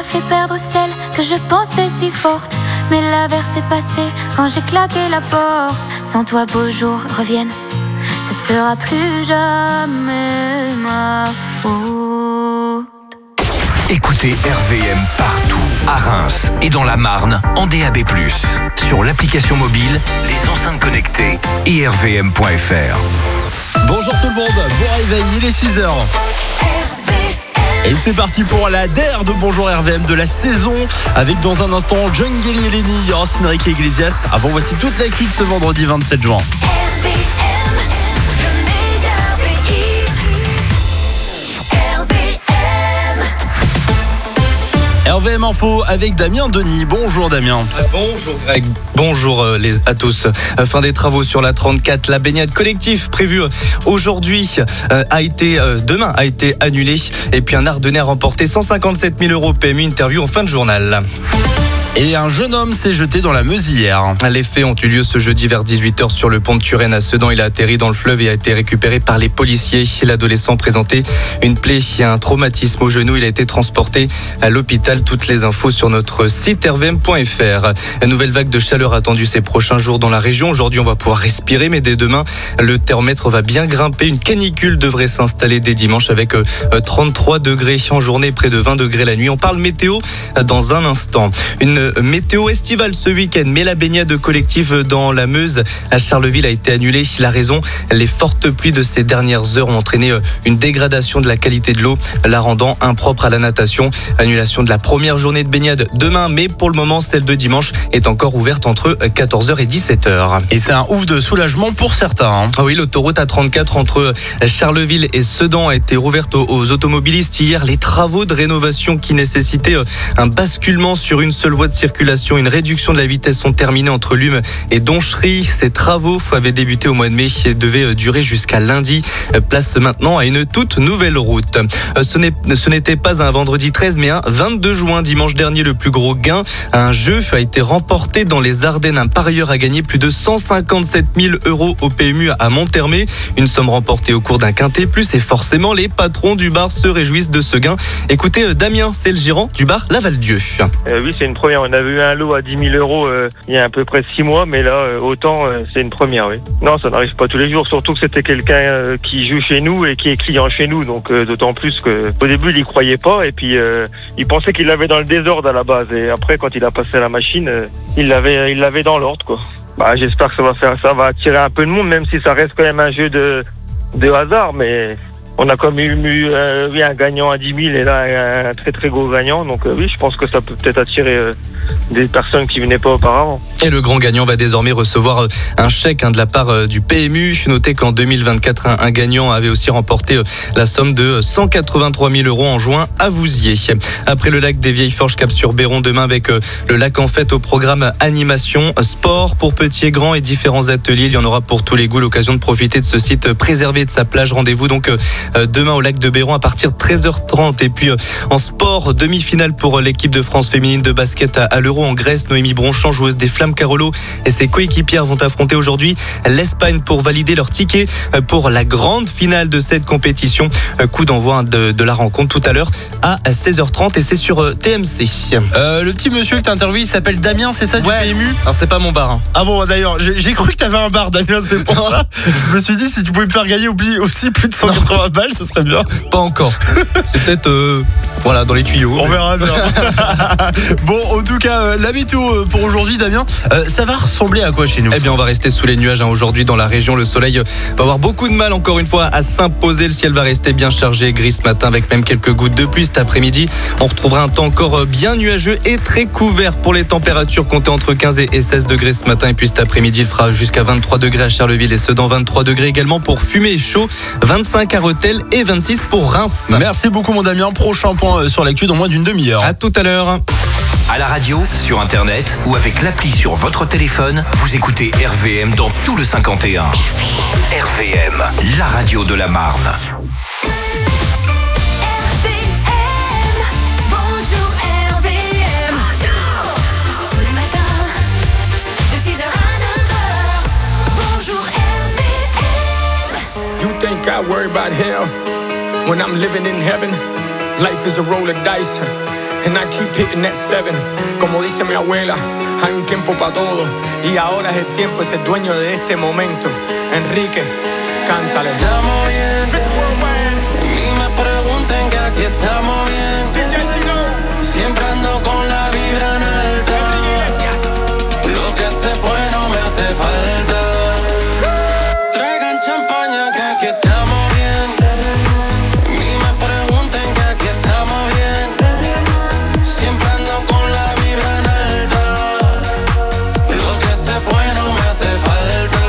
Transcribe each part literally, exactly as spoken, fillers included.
m'a fait perdre celle que je pensais si forte. Mais l'averse est passée quand j'ai claqué la porte. Sans toi, beaux jours reviennent, ce sera plus jamais ma faute. Écoutez R V M partout, à Reims et dans la Marne, en D A B plus, sur l'application mobile, les enceintes connectées et r v m point f r. Bonjour tout le monde, bon réveil, il est six heures. Et c'est parti pour la D E R de Bonjour R V M de la saison, avec dans un instant John Gelly et Lenny, il y aura Enrique Iglesias. Avant, voici toute l'actu de ce vendredi vingt-sept juin. R V M Info avec Damien Denis. Bonjour Damien. Bonjour Greg. Bonjour euh, les, à tous. Euh, fin des travaux sur la trente-quatre. La baignade collective prévue aujourd'hui euh, a été euh, demain a été annulée. Et puis un Ardennais a remporté cent cinquante-sept mille euros P M U. Interview en fin de journal. Et un jeune homme s'est jeté dans la Meuse hier. Les faits ont eu lieu ce jeudi vers dix-huit heures sur le pont de Turenne à Sedan. Il a atterri dans le fleuve et a été récupéré par les policiers. L'adolescent présentait une plaie et un traumatisme au genou. Il a été transporté à l'hôpital. Toutes les infos sur notre site r v m point f r. Une nouvelle vague de chaleur attendue ces prochains jours dans la région. Aujourd'hui, on va pouvoir respirer, mais dès demain, le thermomètre va bien grimper. Une canicule devrait s'installer dès dimanche avec trente-trois degrés en journée, près de vingt degrés la nuit. On parle météo dans un instant. Une météo estivale ce week-end, mais la baignade collective dans la Meuse à Charleville a été annulée. La raison, les fortes pluies de ces dernières heures ont entraîné une dégradation de la qualité de l'eau, la rendant impropre à la natation. Annulation de la première journée de baignade demain, mais pour le moment, celle de dimanche est encore ouverte entre quatorze heures et dix-sept heures. Et c'est un ouf de soulagement pour certains. Hein. Ah oui, l'autoroute A trente-quatre entre Charleville et Sedan a été rouverte aux, aux automobilistes hier. Les travaux de rénovation qui nécessitaient un basculement sur une seule voie de circulation, une réduction de la vitesse sont terminés entre Lume et Donchery. Ces travaux avaient débuté au mois de mai et devaient durer jusqu'à lundi. Place maintenant à une toute nouvelle route. Ce, n'est, ce n'était pas un vendredi treize, mais un vingt-deux juin, dimanche dernier, le plus gros gain. Un jeu a été remporté dans les Ardennes. Un parieur a gagné plus de cent cinquante-sept mille euros au P M U à Monthermé. Une somme remportée au cours d'un quintet plus, et forcément les patrons du bar se réjouissent de ce gain. Écoutez, Damien, c'est le gérant du bar La Val-Dieu. Euh, oui, c'est une première. On avait eu un lot à dix mille euros euh, il y a à peu près six mois, mais là, euh, autant, euh, c'est une première, oui. Non, ça n'arrive pas tous les jours, surtout que c'était quelqu'un euh, qui joue chez nous et qui est client chez nous, donc euh, d'autant plus qu'au début, il y croyait pas, et puis euh, il pensait qu'il l'avait dans le désordre à la base, et après, quand il a passé à la machine, euh, il l'avait il l'avait dans l'ordre, quoi. Bah, j'espère que ça va faire, ça va attirer un peu de monde, même si ça reste quand même un jeu de, de hasard, mais... On a comme eu, eu euh, oui, un gagnant à dix mille et là un très très gros gagnant. Donc euh, oui, je pense que ça peut peut-être attirer euh, des personnes qui venaient pas auparavant. Et le grand gagnant va désormais recevoir un chèque hein, de la part euh, du P M U. Notez qu'en deux mille vingt-quatre, un, un gagnant avait aussi remporté euh, la somme de cent quatre-vingt-trois mille euros en juin à Vouziers. Après le lac des Vieilles Forges, cap sur Béron demain avec euh, le lac en fête au programme animation, sport pour petits et grands et différents ateliers. Il y en aura pour tous les goûts. L'occasion de profiter de ce site préservé de sa plage. Rendez-vous donc euh, demain au lac de Béron à partir de treize heures trente. Et puis euh, en sport, demi-finale pour l'équipe de France féminine de basket à, à l'Euro en Grèce. Noémie Bronchamp, joueuse des Flammes Carolo, et ses coéquipières vont affronter aujourd'hui l'Espagne pour valider leur ticket pour la grande finale de cette compétition. Coup d'envoi de, de la rencontre tout à l'heure à seize heures trente, et c'est sur T M C. Euh, le petit monsieur que t'as interviewé, il s'appelle Damien, c'est ça, du ouais. P M U? Alors c'est pas mon bar. Hein. Ah bon, d'ailleurs, j'ai, j'ai cru que t'avais un bar, Damien, c'est pour ça. Je me suis dit, si tu pouvais me faire gagner aussi plus de cent quatre-vingts balles, ça serait bien. Pas encore. C'est peut-être euh, voilà, dans les tuyaux. On verra bien. Bon, en tout cas, euh, la météo pour aujourd'hui, Damien, euh, ça va ressembler à quoi chez nous? Eh bien, on va rester sous les nuages hein, aujourd'hui dans la région. Le soleil va avoir beaucoup de mal encore une fois à s'imposer. Le ciel va rester bien chargé, gris ce matin avec même quelques gouttes de pluie cet après-midi. On retrouvera un temps encore bien nuageux et très couvert pour les températures comptées entre quinze et seize degrés ce matin. Et puis cet après-midi, il fera jusqu'à vingt-trois degrés à Charleville et Sedan, vingt-trois degrés également pour Fumé et Chaud, vingt-cinq à Rethel et vingt-six pour Reims. Merci beaucoup mon Damien. Prochain point sur l'actu dans moins d'une demi-heure. À tout à l'heure. À la radio, sur internet ou avec l'appli sur votre téléphone, vous écoutez R V M dans tout le cinquante et un. R V M, la radio de la Marne. I worry about hell when I'm living in heaven. Life is a roll of dice, and I keep hitting that seven. Como dice mi abuela, hay un tiempo para todo, y ahora es el tiempo de ser dueño de este momento. Enrique, cántale. Estamos bien, ni me pregunten que aquí estamos bien. Siempre ando con la vibra en alta. Lo que se fue no me hace falta. Traigan champaña que aquí estamos bien. Ni me pregunten que aquí estamos bien. Siempre ando con la vibra en alta. Lo que se fue no me hace falta.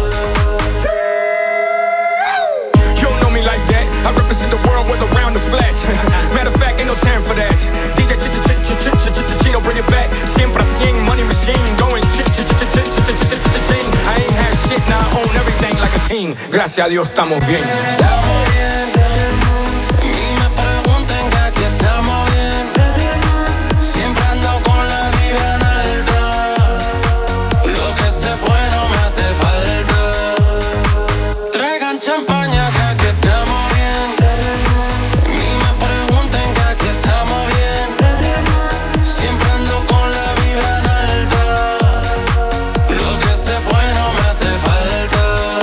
You don't know me like that. I represent the world with around the flash. Matter of fact, ain't no time for that. D J Chino, bring it back. Siempre cien, money machine, going ch-ch-ch-ch-ch-ch-ch-ch-ch-ch-ch-ch. I ain't had shit, now I own everything like a team. Gracias a Dios estamos bien. Estamos bien. Ni me pregunten que aquí estamos bien. Siempre ando con la vibra en alta. Lo que se fue no me hace falta. Traigan champaña que aquí estamos bien. Ni me pregunten que aquí estamos bien. Siempre ando con la vibra en alta. Lo que se fue no me hace falta.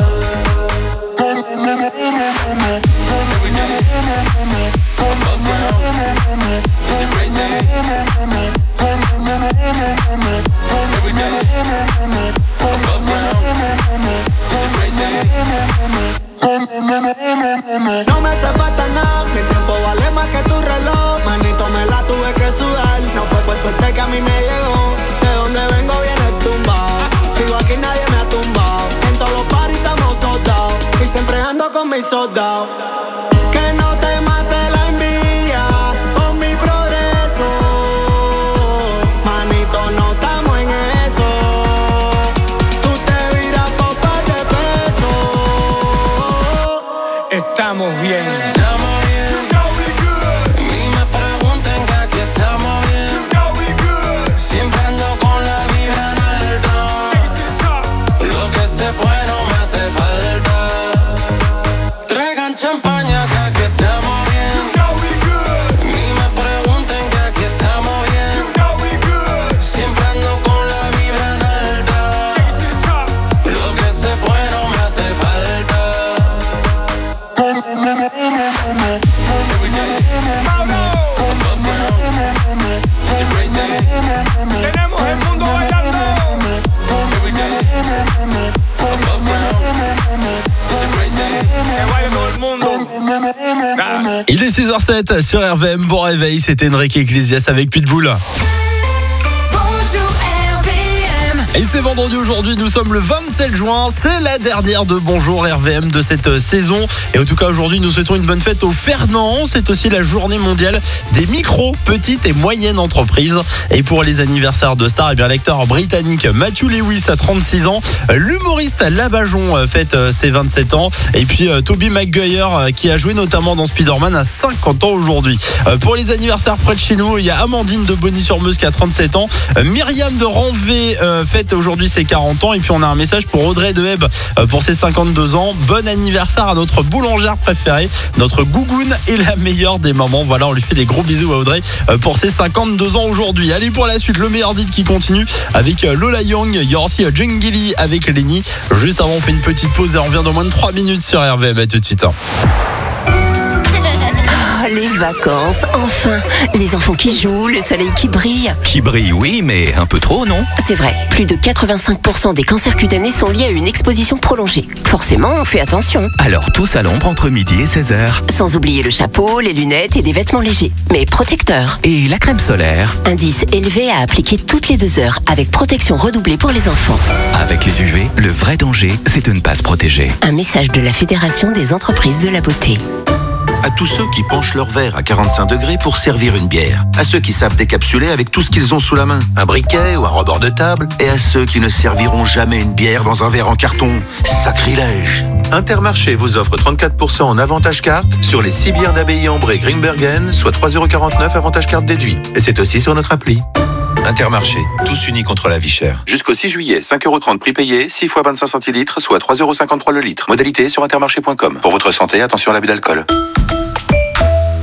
Every day, above ground, it's a great day. Every day, above ground, it's a great day. No me hace falta nada, mi tiempo vale más que tu reloj. Manito, me la tuve que sudar, no fue por suerte que a mí me llegó. De donde vengo viene tumbado, sigo aquí nadie me ha tumbado. En todos los parties estamos soldados, y siempre ando con mis soldados. Que no te mate la envidia por mi progreso. Manito, no estamos en eso. Tú te viras por par de pesos. Estamos bien. Estamos bien. Ni me pregunten que aquí estamos bien. Siempre ando con la vibra en alta. Lo que se fue no me hace falta. Traigan champaña que aquí estamos bien. Ni me pregunten que aquí estamos bien. Siempre ando con la vibra en alta. Lo que se fue no me hace falta. Every day, above ground, it's a great day. Tenemos el mundo bailando. Every day, above ground, it's a great day. Que baile todo el mundo. Ah. Il est six heures sept sur R V M. Bon réveil, c'était Enrique Iglesias avec Pitbull. Et c'est vendredi aujourd'hui, nous sommes le vingt-sept juin, c'est la dernière de Bonjour R V M de cette saison. Et en tout cas aujourd'hui nous souhaitons une bonne fête aux Fernand. C'est aussi la journée mondiale des micro, petites et moyennes entreprises. Et pour les anniversaires de stars, eh bien l'acteur britannique Matthew Lewis a trente-six ans, l'humoriste Labajon fête ses vingt-sept ans, et puis Tobey Maguire qui a joué notamment dans Spider-Man a cinquante ans aujourd'hui. Pour les anniversaires près de chez nous, il y a Amandine de Bonny-sur-Meuse qui a trente-sept ans, Myriam de Ranvé fête aujourd'hui ses quarante ans, et puis on a un message pour Audrey de Hebe pour ses cinquante-deux ans. Bon anniversaire à notre boulangère préférée, notre gougoune et la meilleure des mamans. Voilà, on lui fait des gros bisous à Audrey pour ses cinquante-deux ans aujourd'hui. Allez, pour la suite, le meilleur dit qui continue avec Lola Young. Il y aura aussi Jungili avec Lenny. Juste avant, on fait une petite pause et on revient dans moins de trois minutes sur R V M. À tout de suite. Les vacances, enfin. Les enfants qui jouent, le soleil qui brille. Qui brille, oui, mais un peu trop, non? C'est vrai, plus de quatre-vingt-cinq pour cent des cancers cutanés sont liés à une exposition prolongée. Forcément, on fait attention. Alors tous à l'ombre entre midi et seize heures. Sans oublier le chapeau, les lunettes et des vêtements légers. Mais protecteurs. Et la crème solaire. Indice élevé à appliquer toutes les deux heures, avec protection redoublée pour les enfants. Avec les U V, le vrai danger, c'est de ne pas se protéger. Un message de la Fédération des entreprises de la beauté. À tous ceux qui penchent leur verre à quarante-cinq degrés pour servir une bière. À ceux qui savent décapsuler avec tout ce qu'ils ont sous la main. Un briquet ou un rebord de table. Et à ceux qui ne serviront jamais une bière dans un verre en carton. Sacrilège. Intermarché vous offre trente-quatre pour cent en avantage carte sur les six bières d'Abbaye Ambré Grimbergen, soit trois euros quarante-neuf avantage carte déduit. Et c'est aussi sur notre appli. Intermarché, tous unis contre la vie chère. Jusqu'au six juillet, cinq euros trente prix payé, six fois vingt-cinq centilitres, soit trois euros cinquante-trois le litre. Modalité sur intermarché point com. Pour votre santé, attention à l'abus d'alcool.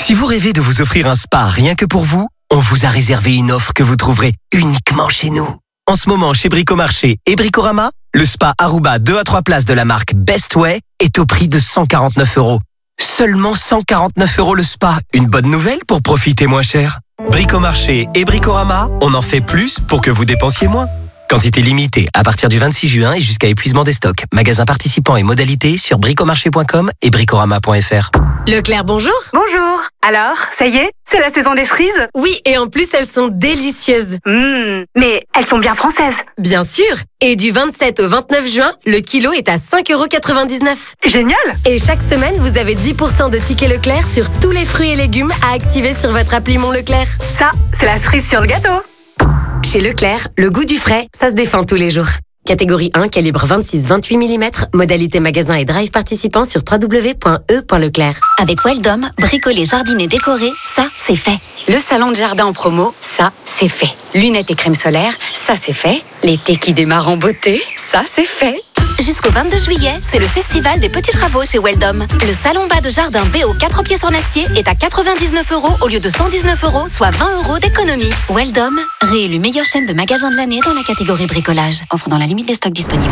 Si vous rêvez de vous offrir un spa rien que pour vous, on vous a réservé une offre que vous trouverez uniquement chez nous. En ce moment, chez Bricomarché et Bricorama, le spa Aruba deux à trois places de la marque Best Way est au prix de cent quarante-neuf euros. Seulement cent quarante-neuf euros le spa. Une bonne nouvelle pour profiter moins cher. Bricomarché et Bricorama, on en fait plus pour que vous dépensiez moins. Quantité limitée à partir du vingt-six juin et jusqu'à épuisement des stocks. Magasins participants et modalités sur bricomarché point com et bricorama point f r. Leclerc, bonjour. Bonjour. Alors, ça y est, c'est la saison des cerises? Oui, et en plus, elles sont délicieuses. Mmh, mais elles sont bien françaises. Bien sûr. Et du vingt-sept au vingt-neuf juin, le kilo est à cinq euros quatre-vingt-dix-neuf. Génial. Et chaque semaine, vous avez dix pour cent de tickets Leclerc sur tous les fruits et légumes à activer sur votre appli Mon Leclerc. Ça, c'est la cerise sur le gâteau. Chez Leclerc, le goût du frais, ça se défend tous les jours. Catégorie un, calibre vingt-six vingt-huit millimètres, modalité magasin et drive participant sur w w w point e point leclerc. Avec Weldom, bricoler, jardiner, décorer, ça, c'est fait. Le salon de jardin en promo, ça, c'est fait. Lunettes et crème solaire, ça, c'est fait. L'été qui démarre en beauté, ça, c'est fait. Jusqu'au vingt-deux juillet, c'est le festival des petits travaux chez Weldom. Le salon bas de jardin B O quatre pièces en acier est à quatre-vingt-dix-neuf euros au lieu de cent dix-neuf euros, soit vingt euros d'économie. Weldom, réélu meilleure chaîne de magasins de l'année dans la catégorie bricolage. Offre dans la limite des stocks disponibles.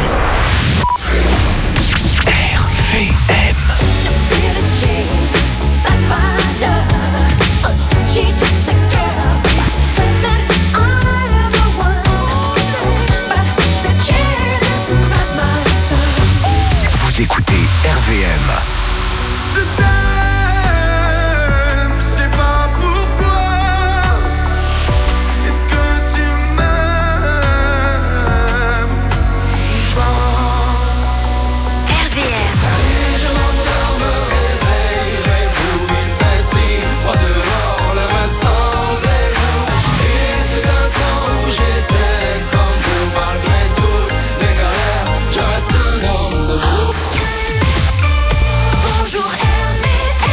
R V M. Vous écoutez R V M. Je t'aime, je sais pas pourquoi. Est-ce que tu m'aimes pas? R V M. Si je m'endors, me réveillerai pour une facile. Froid dehors, le restant des jours. Il fut un temps où j'étais comme vous, malgré toutes les galères. Je reste un homme de jour. Bonjour R V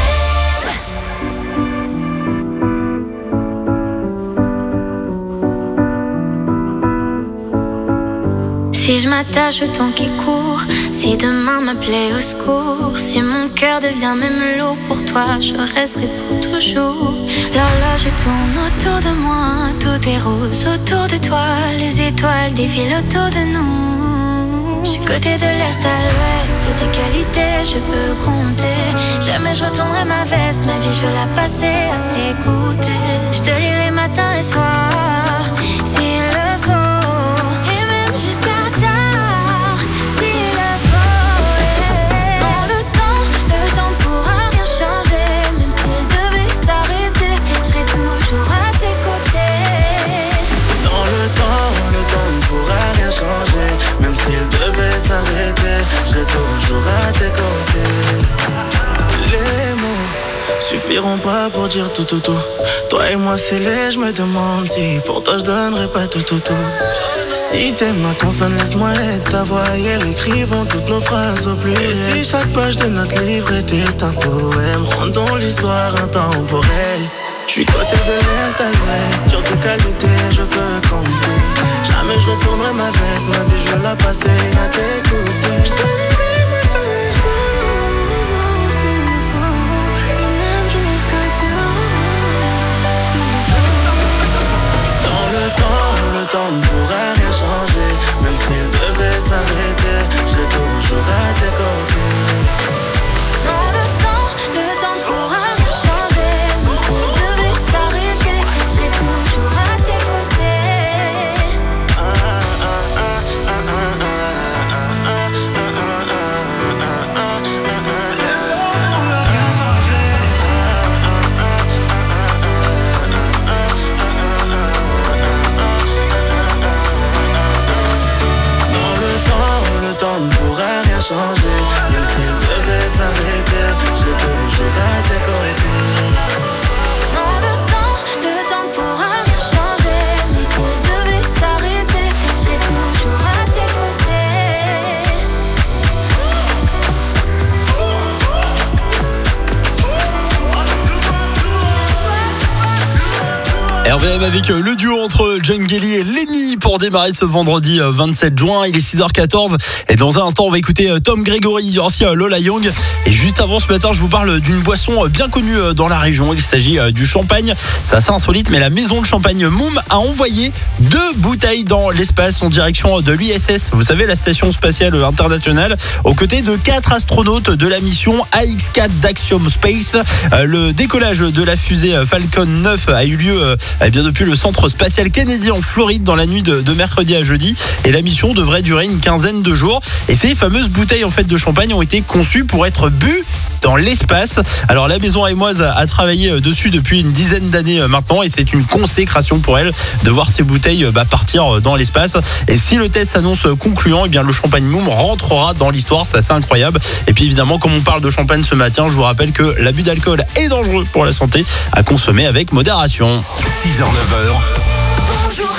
Si je m'attache au temps qui court, si demain m'appelait au secours, si mon cœur devient même lourd pour toi, je resterai pour toujours. L'horloge tourne autour de moi, tout est rose autour de toi, les étoiles défilent autour de nous. Je suis côté de l'est à l'ouest, sur tes qualités je peux compter. Jamais je retournerai ma veste, ma vie je veux la passer à t'écouter. Je te lirai matin et soir, s'il le faut, et même jusqu'à tard, s'il le faut. Dans le temps, le temps pourra rien changer, même s'il devait s'arrêter, je serai toujours à tes côtés. Dans le temps, le temps ne pourra rien changer. Même s'il devait s'arrêter, je serai toujours à tes côtés. Les mots suffiront pas pour dire tout tout tout. Toi et moi c'est laid, je me demande si pour toi je donnerais pas tout tout tout. Si t'es ma consonne, laisse-moi être ta voix et elle écrivons toutes nos phrases au plus. Et si chaque page de notre livre était un poème, rendons l'histoire intemporelle. J'suis côté de l'est à l'ouest, sur tes qualités je peux compter. Jamais je retournerai ma veste, ma vie je veux la passer à t'écouter. Je te lirai matin et soir, s'il le faut, et même jusqu'à tard, s'il le faut. Dans le temps, le temps ne pourra rien changer. Même s'il devait s'arrêter, je serai toujours à tes côtés. Dans le temps, le temps ne pourra rien changer, même s'il devait s'arrêter, je serai toujours à tes côtés. Ah, ah, ah, ah, ah, ah, ah, ah, le temps ne pourra rien changer. Même s'il devait s'arrêter, je serai toujours à tes côtés. Dans le temps, le temps ne pourra rien changer, même s'il devait s'arrêter, je serai toujours à tes côtés. R V M avec le duo entre John Gelly et Lenny pour démarrer ce vendredi vingt-sept juin. Il est six heures quatorze et dans un instant on va écouter Tom Gregory, il y aura aussi Lola Young. Et juste avant ce matin je vous parle d'une boisson bien connue dans la région. Il s'agit du champagne, c'est assez insolite, mais la maison de champagne Moom a envoyé deux bouteilles dans l'espace en direction de l'I S S. Vous savez, la station spatiale internationale, aux côtés de quatre astronautes de la mission A X quatre d'Axiom Space. Le décollage de la fusée Falcon neuf a eu lieu eh bien, depuis le centre spatial Kennedy en Floride dans la nuit de, de mercredi à jeudi. Et la mission devrait durer une quinzaine de jours. Et ces fameuses bouteilles en fait de champagne ont été conçues pour être bues dans l'espace. Alors la maison aémoise a travaillé dessus depuis une dizaine d'années maintenant et c'est une consécration pour elle de voir ces bouteilles bah, partir dans l'espace. Et si le test s'annonce concluant, eh bien le champagne Moom rentrera dans l'histoire. C'est assez incroyable. Et puis évidemment, comme on parle de champagne ce matin, je vous rappelle que l'abus d'alcool est dangereux pour la santé, à consommer avec modération. six heures neuf heures. Bonjour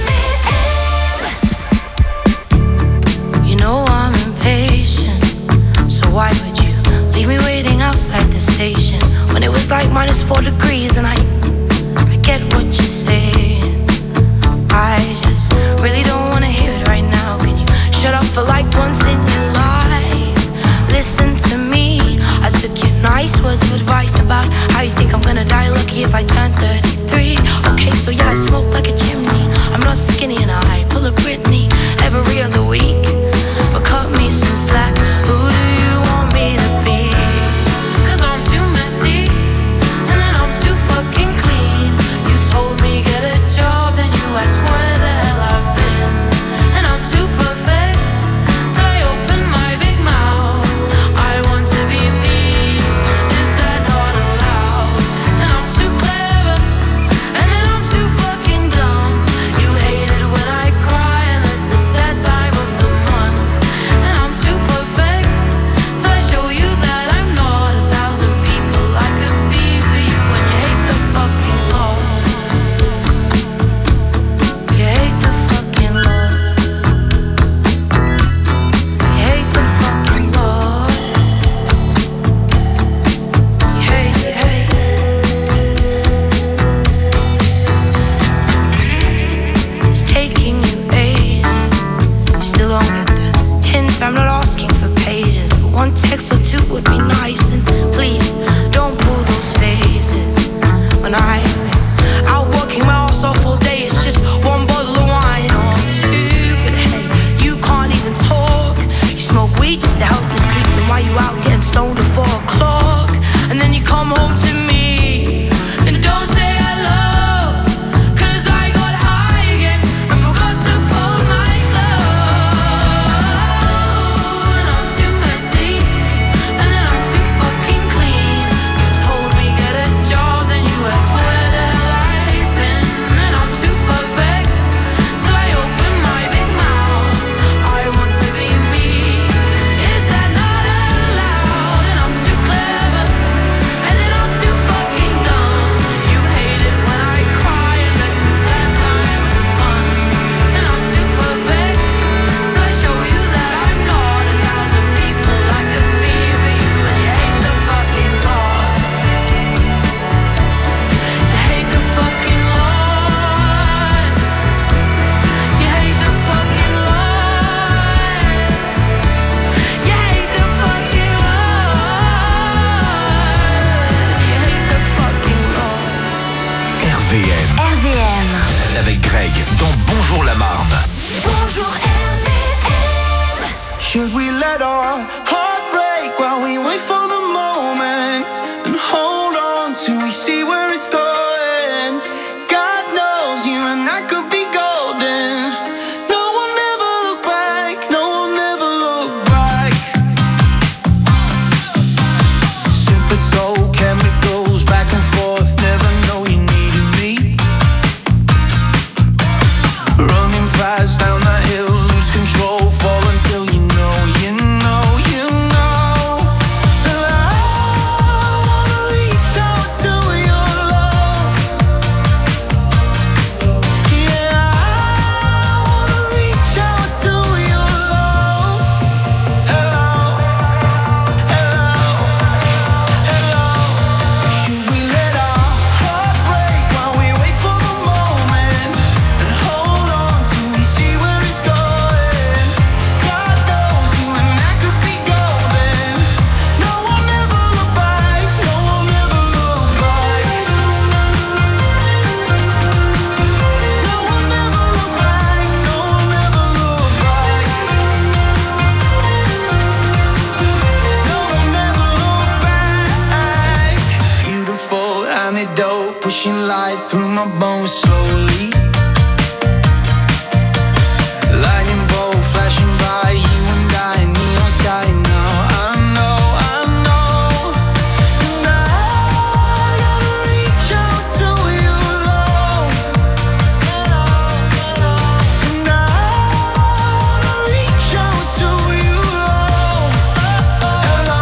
R V M. You know I'm impatient, so why would you leave me waiting outside the station when it was like minus four degrees and I, I get what you're saying. I just really don't wanna hear it right now. Can you shut up for like once in your life? Listen to me. I took your nice words of advice about how you think I'm gonna die lucky if I turn thirty-three. Okay, so yeah, I smoke like a chimney. I'm not skinny and I pull a Britney every other week. But cut me some slack. Who do you want me to be? Cause I'm too messy and then I'm too fucking clean. You told me get a job and you asked where the hell I've been. And I'm too perfect till I open my big mouth. I want to be me. Is that not allowed? And I'm too clever and then I'm too fucking dumb. You hate it when I cry unless it's that time of the month. And I'm too perfect till I show you that I'm not a thousand people I could be for you. And you hate the fucking law. You hate the fucking law. You hate the fucking law. You hate, you hate. It's taking you ages. You still don't get the hint. I'm not asking for pages, but one text or two would be nice. And please don't pull those faces when I've been out working my ass off all day. It's just one bottle of wine or two, but hey, you can't even talk. You smoke weed just to help you sleep. Then why you out getting stoned at four o'clock? And then you come home to me and don't say hello. Cause I got high again and forgot to fold my clothes. And I'm too messy and then I'm too fucking clean. You told me get a job, then you asked where the hell I've been. And I'm too perfect till I open my big mouth. I want to be me. Is that not allowed? And I'm too clever and then I'm too fucking dumb. You hate it when I cry unless it's that time of the month. And I'm too perfect till I show you that I'm not a thousand people I could be for you. And you hate the fucking law. You hate the fucking law. You hate the fucking law. You hate the fucking law. You hate the fucking law. R V M R V M. avec Greg dans Bonjour la Marne. Bonjour R V M. Should we let our heart break while we wait for the moment and hold on till we see where it's going? God knows you and I could be golden. No one ever look back, no one ever look back. Super soul chemicals back and forth, never know you needed me. Running fast down that hill, lose control, fall until you know, you know, you know. And I wanna reach out to your love. through my bones slowly. Lightning bolt flashing by, you and I, neon sky. Now I know, I know. And I gotta reach out to you, love. And I wanna reach out to you, love. Hello,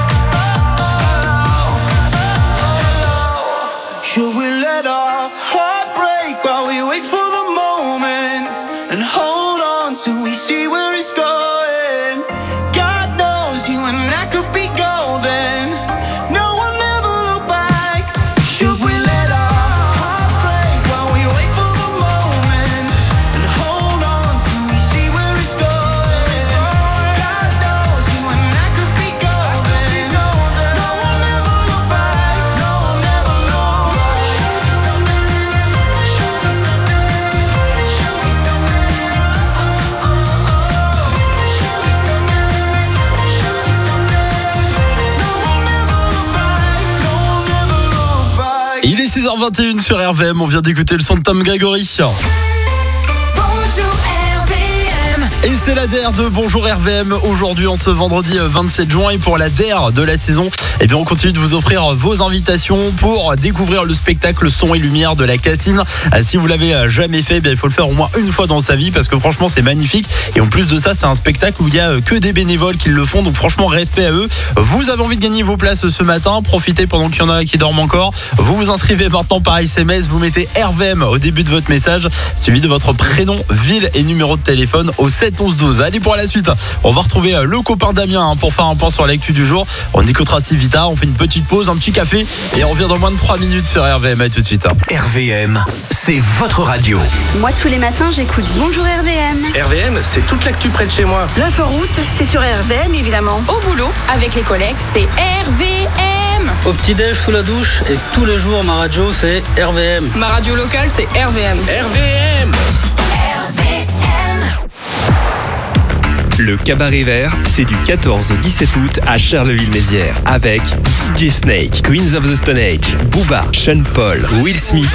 hello. Should we let our heart break while we wait for the moment and hold on till we see where it's going? God knows you and I could be golden. No one ever look back. Should we let our heart break while we wait for the moment and hold on till we see where it's going? God knows you and I could be golden. No one ever look back. No one ever look back. Show me something. Show me something. Show me something. Oh, oh, oh. Show me something. Show me something. No one ever look back. No one ever look back. Il est six heures vingt et une sur R V M, on vient d'écouter le son de Tom Gregory. Bonjour R V M. Et c'est la D E R de Bonjour R V M aujourd'hui en ce vendredi vingt-sept juin. Et pour la D E R de la saison, eh bien on continue de vous offrir vos invitations pour découvrir le spectacle son et lumière de la Cassine. Si vous l'avez jamais fait, eh bien il faut le faire au moins une fois dans sa vie parce que franchement c'est magnifique. Et en plus de ça, c'est un spectacle où il y a que des bénévoles qui le font, donc franchement respect à eux. Vous avez envie de gagner vos places ce matin, profitez pendant qu'il y en a qui dorment encore. Vous vous inscrivez maintenant par S M S, vous mettez R V M au début de votre message, suivi de votre prénom, ville et numéro de téléphone au sept onze douze. Allez, pour la suite, on va retrouver le copain Damien hein, pour faire un point sur l'actu du jour. On écoutera Civita, on fait une petite pause, un petit café et on revient dans moins de trois minutes sur R V M. À tout de suite. R V M, c'est votre radio. Moi, tous les matins, j'écoute Bonjour R V M. R V M, c'est toute l'actu près de chez moi. L'inforoute, c'est sur R V M, évidemment. Au boulot, avec les collègues, c'est R V M. Au petit-déj, sous la douche et tous les jours, ma radio, c'est R V M. Ma radio locale, c'est R V M. R V M. Le Cabaret Vert, c'est du quatorze au dix-sept août à Charleville-Mézières avec D J Snake, Queens of the Stone Age, Booba, Sean Paul, Will Smith,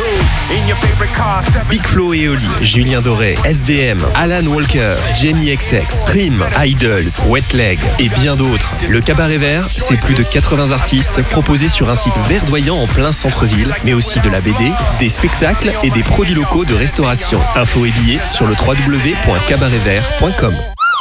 Big Flo et Oli, Julien Doré, S D M, Alan Walker, Jamie X X, Trim, Idols, Wet Leg et bien d'autres. Le Cabaret Vert, c'est plus de quatre-vingts artistes proposés sur un site verdoyant en plein centre-ville, mais aussi de la B D, des spectacles et des produits locaux de restauration. Infos et billets sur le w w w point cabaret vert point com.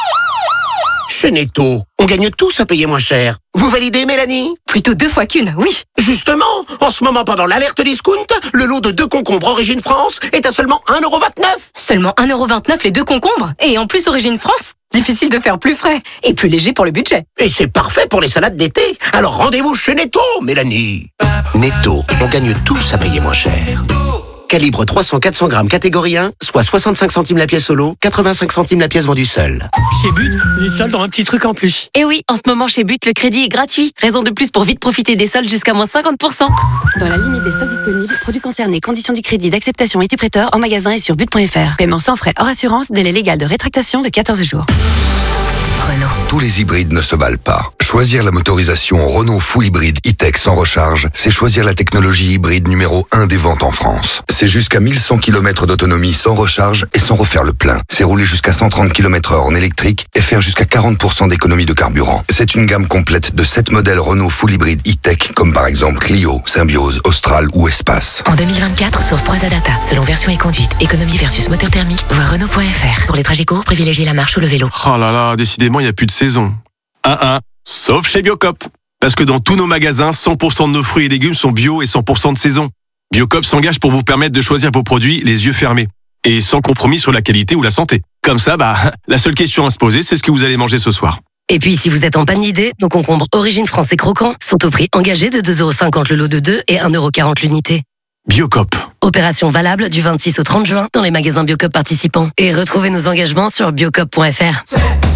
Chez Netto, on gagne tous à payer moins cher. Vous validez, Mélanie? Plutôt deux fois qu'une, oui. Justement, en ce moment, pendant l'alerte discount, le lot de deux concombres Origine France est à seulement un euro vingt-neuf. Seulement un euro vingt-neuf les deux concombres. Et en plus, Origine France, difficile de faire plus frais. Et plus léger pour le budget. Et c'est parfait pour les salades d'été. Alors rendez-vous chez Netto, Mélanie. Netto, on gagne tous à payer moins cher. Calibre trois cents à quatre cents grammes catégorie un, soit soixante-cinq centimes la pièce solo, quatre-vingt-cinq centimes la pièce vendue seule. Chez But, les soldes ont un petit truc en plus. Et oui, en ce moment chez But, le crédit est gratuit. Raison de plus pour vite profiter des soldes jusqu'à moins cinquante pour cent. Dans la limite des stocks disponibles, produits concernés, conditions du crédit, d'acceptation et du prêteur en magasin et sur but point f r. Paiement sans frais hors assurance, délai légal de rétractation de quatorze jours. Renault. Tous les hybrides ne se valent pas. Choisir la motorisation Renault Full Hybride E-Tech sans recharge, c'est choisir la technologie hybride numéro un des ventes en France. C'est jusqu'à mille cent kilomètres d'autonomie sans recharge et sans refaire le plein. C'est rouler jusqu'à cent trente kilomètres heure en électrique et faire jusqu'à quarante pour cent d'économie de carburant. C'est une gamme complète de sept modèles Renault Full Hybride E-Tech, comme par exemple Clio, Symbiose, Austral ou Espace. En deux mille vingt-quatre, source trois A Data, selon version et conduite, économie versus moteur thermique, voir Renault point f r. Pour les trajets courts, privilégiez la marche ou le vélo. Oh là là, décidément, il n'y a plus de saison. un un, sauf chez Biocop. Parce que dans tous nos magasins, cent pour cent de nos fruits et légumes sont bio et cent pour cent de saison. Biocop s'engage pour vous permettre de choisir vos produits les yeux fermés. Et sans compromis sur la qualité ou la santé. Comme ça, bah, la seule question à se poser, c'est ce que vous allez manger ce soir. Et puis, si vous êtes en panne d'idées, nos concombres Origine France et croquants sont au prix engagé de deux euros cinquante le lot de deux et un euro quarante l'unité. Biocop. Opération valable du vingt-six au trente juin dans les magasins Biocop participants. Et retrouvez nos engagements sur biocop point f r.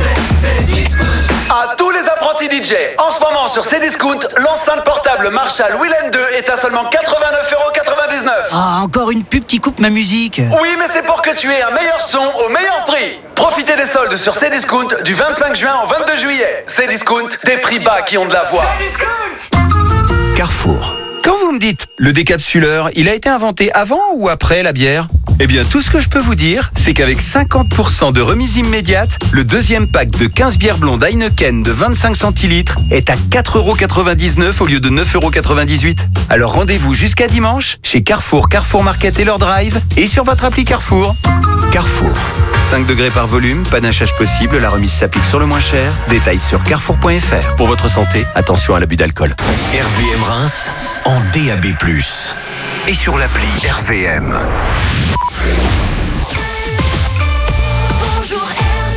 À tous les apprentis D J, en ce moment sur Cdiscount, l'enceinte portable Marshall Willen deux est à seulement quatre-vingt-neuf euros quatre-vingt-dix-neuf. Ah, encore une pub qui coupe ma musique. Oui, mais c'est pour que tu aies un meilleur son au meilleur prix. Profitez des soldes sur Cdiscount du vingt-cinq juin au vingt-deux juillet. Cdiscount, des prix bas qui ont de la voix. Carrefour. Quand vous me dites le décapsuleur, il a été inventé avant ou après la bière ? Eh bien, tout ce que je peux vous dire, c'est qu'avec cinquante pour cent de remise immédiate, le deuxième pack de quinze bières blondes Heineken de vingt-cinq centilitres est à quatre euros quatre-vingt-dix-neuf au lieu de neuf euros quatre-vingt-dix-huit. Alors rendez-vous jusqu'à dimanche chez Carrefour, Carrefour Market et leur drive et sur votre appli Carrefour. Carrefour. cinq degrés par volume, panachage possible, la remise s'applique sur le moins cher. Détails sur carrefour point f r. Pour votre santé, attention à l'abus d'alcool. R V M Reims en D A B plus, et sur l'appli R V M. Bonjour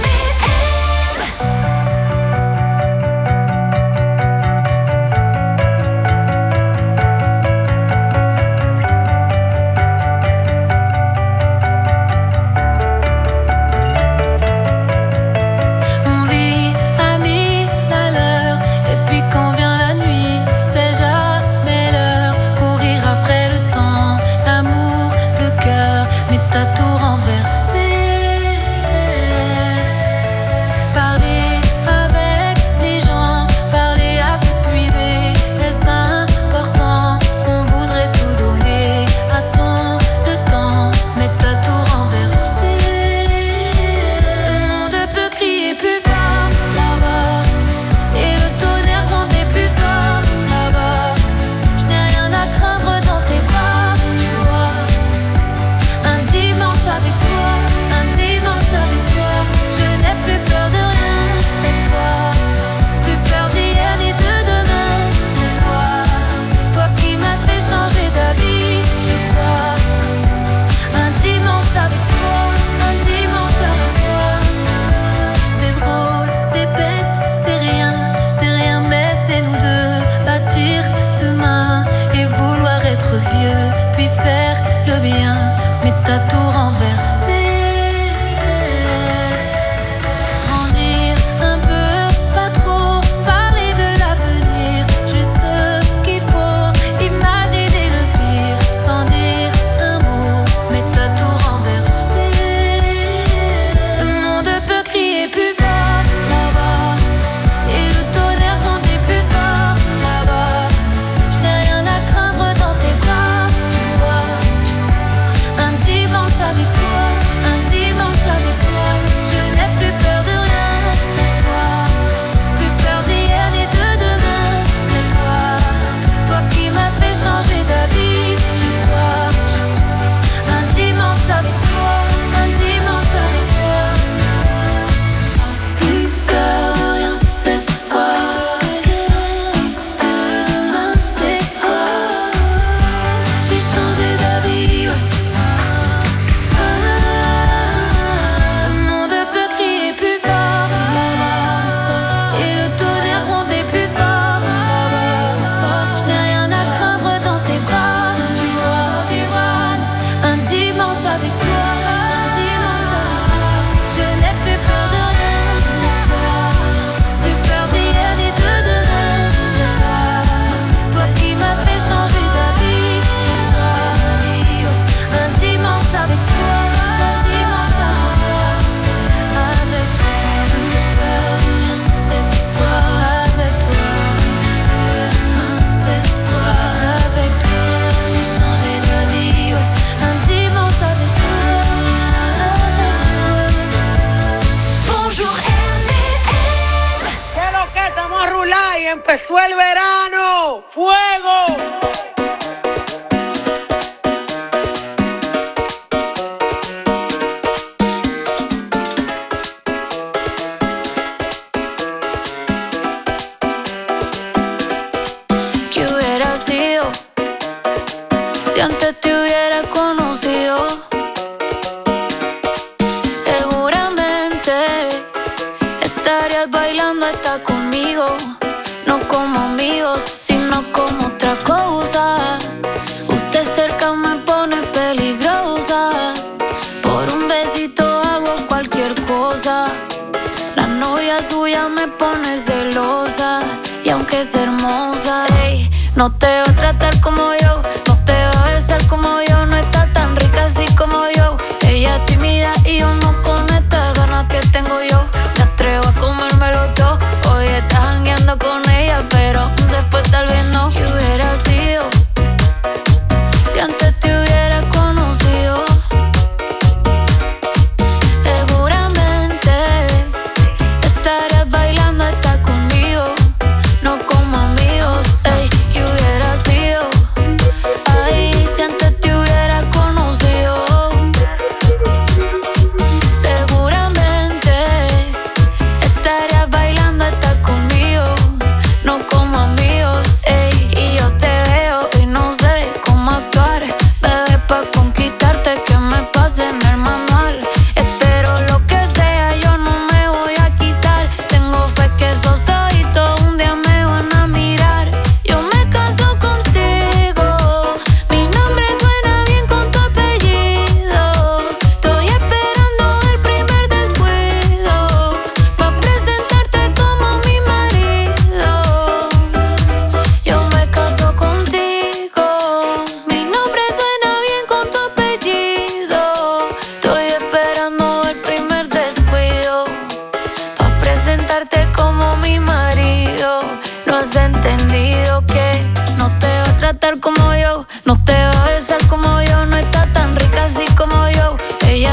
empezó el verano. ¡Fuego! ¿Qué hubiera sido si antes te hubiera conocido? Seguramente estarías bailando hasta conmigo, no como amigos, sino como otra cosa. Usted cerca me pone peligrosa, por un besito hago cualquier cosa. La novia suya me pone celosa, y aunque es hermosa, ey, no te va a tratar como yo, no te va a besar como yo, no está tan rica así como yo. Ella es tímida y yo no con estas ganas que tengo yo. Me atrevo a comérmelo todo. Hoy estás jangueando con ella, pero después tal vez no. ¿Qué hubiera sido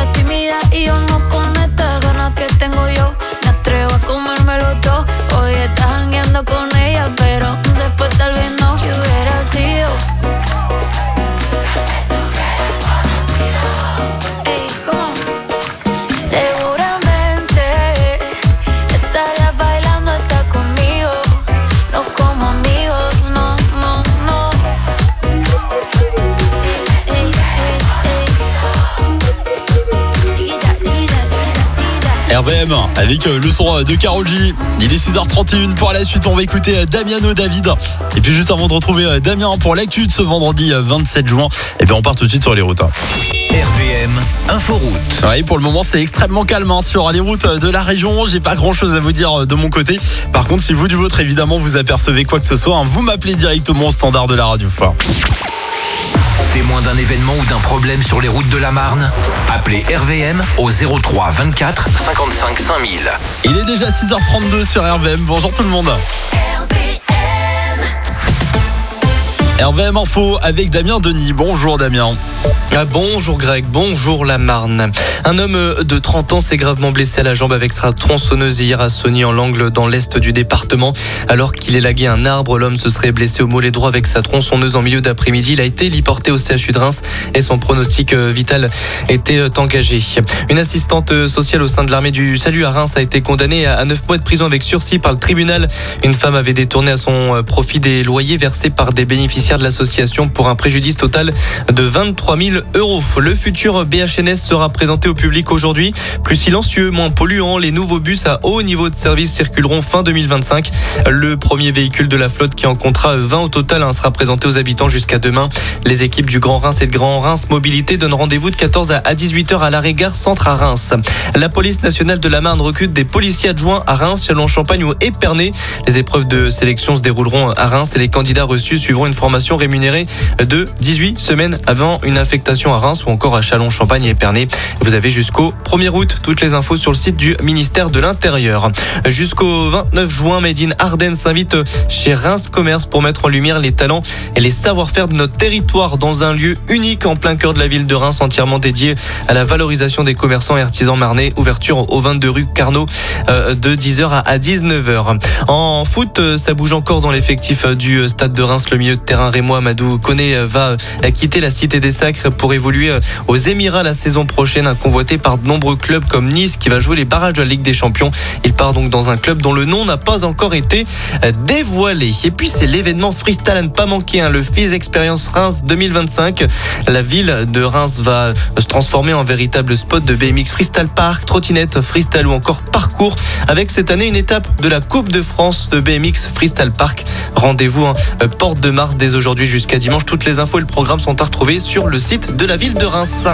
estás tímida y yo no con estas ganas que tengo yo. Me atrevo a comérmelo todo. Hoy estás jangueando con ella, pero después tal vez no. ¿Qué hubiera sido? Ey, ¿cómo? Seguramente estarías bailando hasta conmigo. No como amigos, no, no, no. Ey, ey, ey, ey. R V M avec le son de Karol G. Il est six heures trente et une pour la suite. On va écouter Damiano David. Et puis juste avant de retrouver Damien pour l'actu de ce vendredi vingt-sept juin, et bien on part tout de suite sur les routes. R V M Inforoute. Oui, pour le moment c'est extrêmement calme hein, sur les routes de la région. J'ai pas grand chose à vous dire de mon côté. Par contre, si vous du vôtre évidemment vous apercevez quoi que ce soit, hein, vous m'appelez directement au standard de la radio. Témoin d'un événement ou d'un problème sur les routes de la Marne? Appelez R V M au zéro trois vingt-quatre cinquante-cinq cinq mille. Il est déjà six heures trente-deux sur R V M. Bonjour tout le monde. R V M Info avec Damien Denis. Bonjour Damien. Ah, bonjour Greg, bonjour la Marne. Un homme de trente ans s'est gravement blessé à la jambe avec sa tronçonneuse hier à Sony en Langle dans l'est du département. Alors qu'il élaguait un arbre, l'homme se serait blessé au mollet droit avec sa tronçonneuse en milieu d'après-midi. Il a été héliporté au C H U de Reims et son pronostic vital était engagé. Une assistante sociale au sein de l'armée du salut à Reims a été condamnée à neuf mois de prison avec sursis par le tribunal. Une femme avait détourné à son profit des loyers versés par des bénéficiaires de l'association pour un préjudice total de vingt-trois mille euros. Le futur B H N S sera présenté au public aujourd'hui. Plus silencieux, moins polluant, les nouveaux bus à haut niveau de service circuleront fin deux mille vingt-cinq. Le premier véhicule de la flotte qui en comptera vingt au total sera présenté aux habitants jusqu'à demain. Les équipes du Grand Reims et de Grand Reims Mobilité donnent rendez-vous de quatorze à dix-huit heures à l'arrêt gare Centre à Reims. La police nationale de la Marne recrute des policiers adjoints à Reims, Châlons-en-Champagne ou Épernay. Les épreuves de sélection se dérouleront à Reims et les candidats reçus suivront une formation rémunérée de dix-huit semaines avant une affectation à Reims ou encore à Châlons-Champagne et Épernay. Vous avez jusqu'au premier août toutes les infos sur le site du ministère de l'Intérieur. Jusqu'au vingt-neuf juin, Made in Ardennes s'invite chez Reims Commerce pour mettre en lumière les talents et les savoir-faire de notre territoire dans un lieu unique en plein cœur de la ville de Reims, entièrement dédié à la valorisation des commerçants et artisans marnais. Ouverture au vingt-deux rue Carnot euh, de dix heures à dix-neuf heures. En foot, ça bouge encore dans l'effectif du stade de Reims. Le milieu de terrain rémois Amadou Koné va quitter la Cité des Sacres pour évoluer aux Émirats la saison prochaine, convoité par de nombreux clubs comme Nice qui va jouer les barrages de la Ligue des Champions. Il part donc dans un club dont le nom n'a pas encore été dévoilé. Et puis c'est l'événement freestyle à ne pas manquer, hein, le Fizz Experience Reims deux mille vingt-cinq. La ville de Reims va se transformer en véritable spot de B M X freestyle park, trottinette, freestyle ou encore parcours, avec cette année une étape de la Coupe de France de B M X freestyle park. Rendez-vous hein, porte de Mars dès aujourd'hui jusqu'à dimanche. Toutes les infos et le programme sont à retrouver sur le site de la ville de Reims.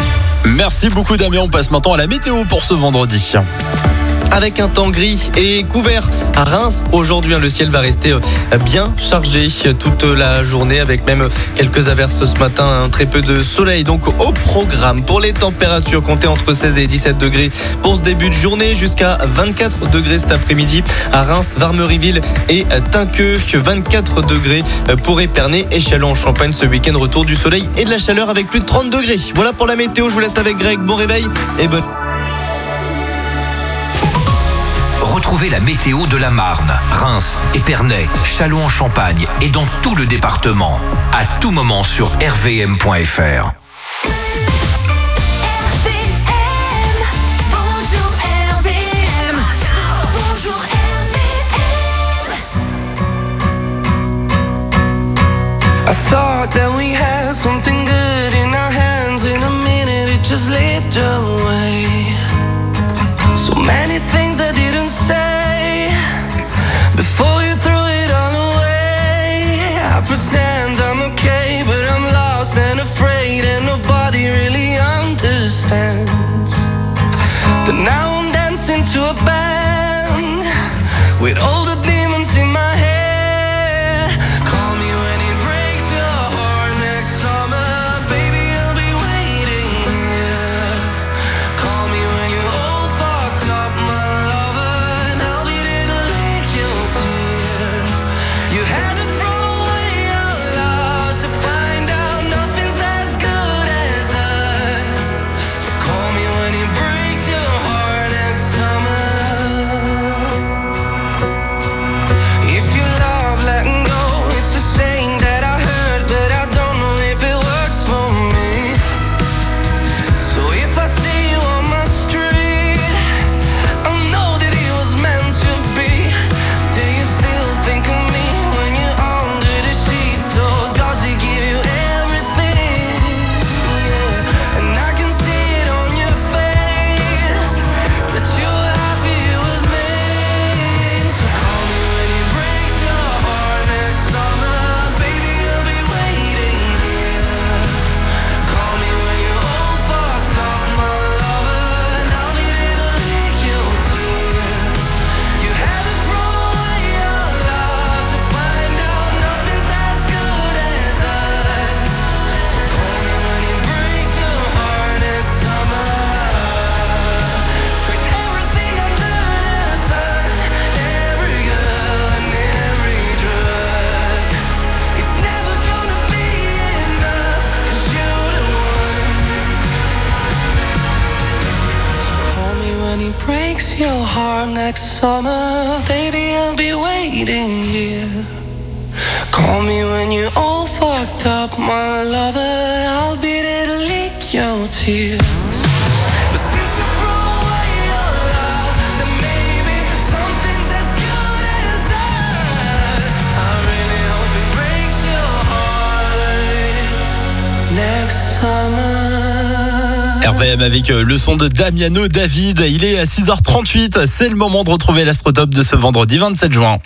Merci beaucoup Damien, on passe maintenant à la météo pour ce vendredi. Avec un temps gris et couvert à Reims. Aujourd'hui, le ciel va rester bien chargé toute la journée avec même quelques averses ce matin, très peu de soleil. Donc au programme pour les températures, comptez entre seize et dix-sept degrés pour ce début de journée, jusqu'à vingt-quatre degrés cet après-midi à Reims, Varmeriville et Tinqueux, vingt-quatre degrés pour Épernay et Châlons-en-Champagne. Ce week-end, retour du soleil et de la chaleur avec plus de trente degrés. Voilà pour la météo, je vous laisse avec Greg. Bon réveil et bonne... Retrouvez la météo de la Marne, Reims, Épernay, Châlons-en-Champagne et dans tout le département. À tout moment sur R V M point F R. I thought that we had something good in our hands. In a minute it just slipped away. So many things I didn't say before you threw it all away. I pretend I'm okay, but I'm lost and afraid, and nobody really understands. But now I'm dancing to a band with all the demons in my head. Call me when it breaks your heart next summer, baby, I'll be waiting here. Call me when you're all fucked up, my lover, and I'll be there to lick your tears. You had to throw away out loud to find out nothing's as good as us. So call me breaks your heart next summer, baby, I'll be waiting here. Call me when you're all fucked up, my lover, I'll be there to lick your tears. But since you threw away your love, then maybe something's as good as us. I really hope it breaks your heart next summer. R V M avec le son de Damiano David. Il est à six heures trente-huit. C'est le moment de retrouver l'Astrotop de ce vendredi vingt-sept juin.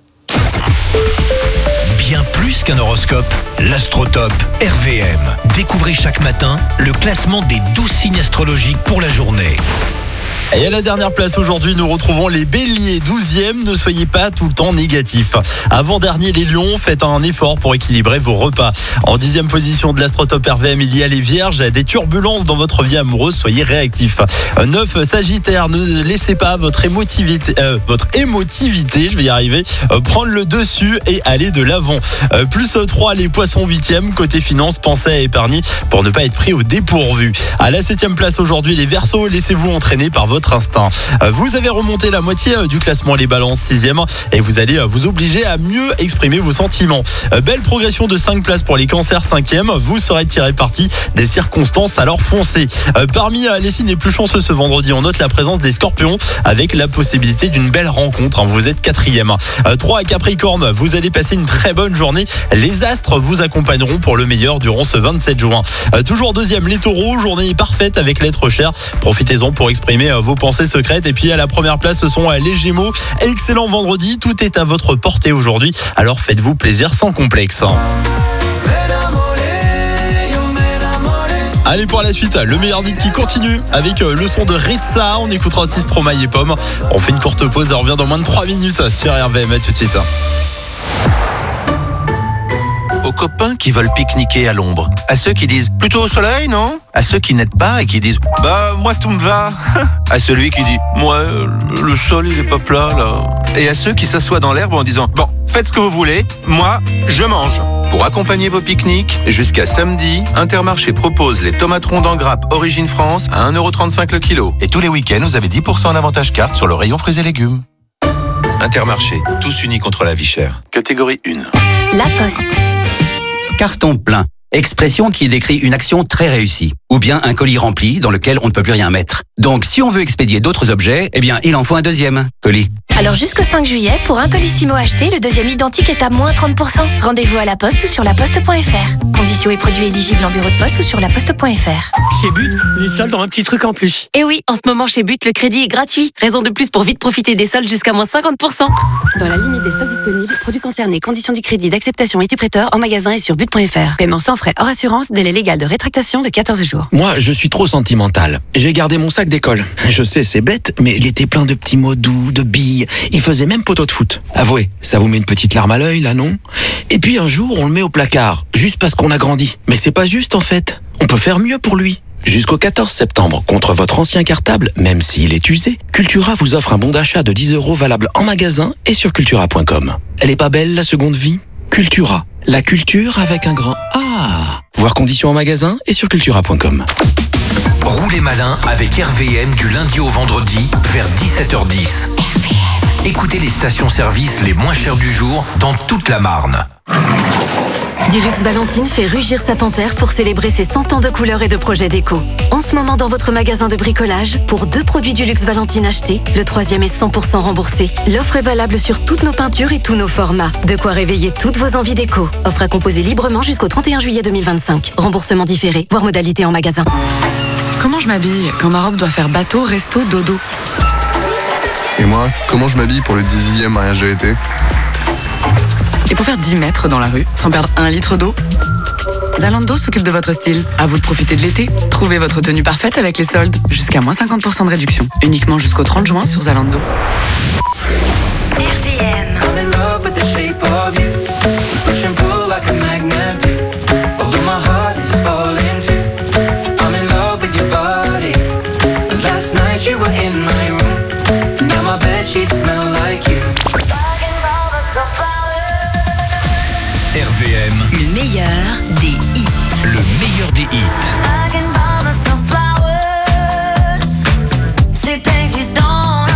Bien plus qu'un horoscope, l'Astrotop R V M. Découvrez chaque matin le classement des douze signes astrologiques pour la journée. Et à la dernière place aujourd'hui, nous retrouvons les Béliers, douzième. Ne soyez pas tout le temps négatifs. Avant-dernier, les Lions, faites un effort pour équilibrer vos repas. En dixième position de l'Astrotop R V M, il y a les Vierges. Des turbulences dans votre vie amoureuse, soyez réactifs. neuf, Sagittaire, ne laissez pas votre émotivité, euh, votre émotivité, je vais y arriver, euh, prendre le dessus et aller de l'avant. Euh, plus trois, les Poissons, huitième. Côté finance, pensez à épargner pour ne pas être pris au dépourvu. À la septième place aujourd'hui, les Verseaux, laissez-vous entraîner par votre instinct. Vous avez remonté la moitié du classement, les Balances, sixième, et vous allez vous obliger à mieux exprimer vos sentiments. Belle progression de cinq places pour les Cancers, cinquième. Vous serez tiré parti des circonstances, alors foncez. Parmi les signes les plus chanceux ce vendredi, on note la présence des Scorpions avec la possibilité d'une belle rencontre. Vous êtes quatrième. trois, Capricorne, vous allez passer une très bonne journée. Les astres vous accompagneront pour le meilleur durant ce vingt-sept juin. Toujours deuxième, les Taureaux, journée parfaite avec l'être cher. Profitez-en pour exprimer vos pensées secrètes. Et puis à la première place, ce sont les Gémeaux. Excellent vendredi, tout est à votre portée aujourd'hui, alors faites-vous plaisir sans complexe. Allez, pour la suite, le meilleur hit qui continue avec le son de Ritza. On écoutera aussi Stromae et Pomme. On fait une courte pause, on revient dans moins de trois minutes sur R V M. À tout de suite. Aux copains qui veulent pique-niquer à l'ombre, à ceux qui disent plutôt au soleil, non? À ceux qui n'aident pas et qui disent bah moi tout me va, à celui qui dit moi le sol il est pas plat là, et à ceux qui s'assoient dans l'herbe en disant bon faites ce que vous voulez, moi je mange. Pour accompagner vos pique-niques, jusqu'à samedi, Intermarché propose les tomates rondes en grappe Origine France à un euro trente-cinq le kilo. Et tous les week-ends, vous avez dix pour cent en avantage carte sur le rayon fruits et légumes. Intermarché, tous unis contre la vie chère. Catégorie un. La Poste. Carton plein. Expression qui décrit une action très réussie. Ou bien un colis rempli dans lequel on ne peut plus rien mettre. Donc si on veut expédier d'autres objets, eh bien il en faut un deuxième colis. Alors jusqu'au cinq juillet, pour un colissimo acheté, le deuxième identique est à moins trente pour cent. Rendez-vous à la Poste ou sur laposte point f r. Conditions et produits éligibles en bureau de poste ou sur laposte point f r. Chez But, les soldes ont un petit truc en plus. Et oui, en ce moment chez But, le crédit est gratuit. Raison de plus pour vite profiter des soldes jusqu'à moins cinquante pour cent. Dans la limite des stocks disponibles, produits concernés, conditions du crédit d'acceptation et du prêteur en magasin et sur but point f r. Paiement sans frais hors assurance, délai légal de rétractation de quatorze jours. Moi, je suis trop sentimental. J'ai gardé mon sac d'école. Je sais, c'est bête, mais il était plein de petits mots doux, de billes. Il faisait même poteau de foot. Avouez, ça vous met une petite larme à l'œil, là, non? Et puis un jour, on le met au placard, juste parce qu'on a grandi. Mais c'est pas juste, en fait. On peut faire mieux pour lui. Jusqu'au quatorze septembre, contre votre ancien cartable, même s'il est usé, Cultura vous offre un bon d'achat de dix euros valable en magasin et sur cultura point com. Elle est pas belle, la seconde vie? Cultura. La culture avec un grand A. Voir conditions en magasin et sur cultura point com. Roulez malin avec R V M du lundi au vendredi vers dix-sept heures dix. Écoutez les stations-service les moins chères du jour dans toute la Marne. Dulux Valentine fait rugir sa panthère pour célébrer ses cent ans de couleurs et de projets déco. En ce moment dans votre magasin de bricolage, pour deux produits Dulux Valentine achetés, le troisième est cent pour cent remboursé. L'offre est valable sur toutes nos peintures et tous nos formats. De quoi réveiller toutes vos envies déco. Offre à composer librement jusqu'au trente et un juillet deux mille vingt-cinq. Remboursement différé, voire modalité en magasin. Comment je m'habille quand ma robe doit faire bateau, resto, dodo? Et moi, comment je m'habille pour le dixième mariage de l'été? Et pour faire dix mètres dans la rue, sans perdre un litre d'eau? Zalando s'occupe de votre style. À vous de profiter de l'été. Trouvez votre tenue parfaite avec les soldes. Jusqu'à moins cinquante pour cent de réduction. Uniquement jusqu'au trente juin sur Zalando. R V M. I'm in love with the shape of you. Push and pull like a magnet do. Although my heart is falling too. I'm in love with your body. Last night you were in my room. Now my bedsheets smell like you. R V M. Le meilleur des hits. Le meilleur des hits. I can buy myself flowers. Say things you don't